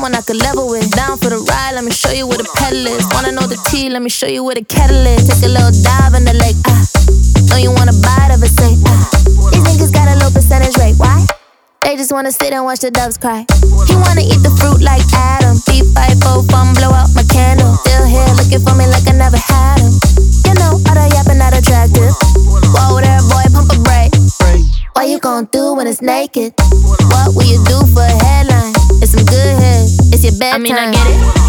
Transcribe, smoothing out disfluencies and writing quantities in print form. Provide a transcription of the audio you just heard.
someone I could level with. Down for the ride, let me show you where the pedal is. Wanna know the tea, let me show you where the kettle is. Take a little dive in the lake, know you wanna bite of a say, These niggas got a low percentage rate, why? They just wanna sit and watch the doves cry. He wanna eat the fruit like Adam. B5 fun, blow out my candle. Still here looking for me like I never had him. You know, all the yapping not attractive. Whoa there, boy, pump a brake. What you gon' do when it's naked? What will you do for a headline? It's some good head, it's your bedtime. I get it.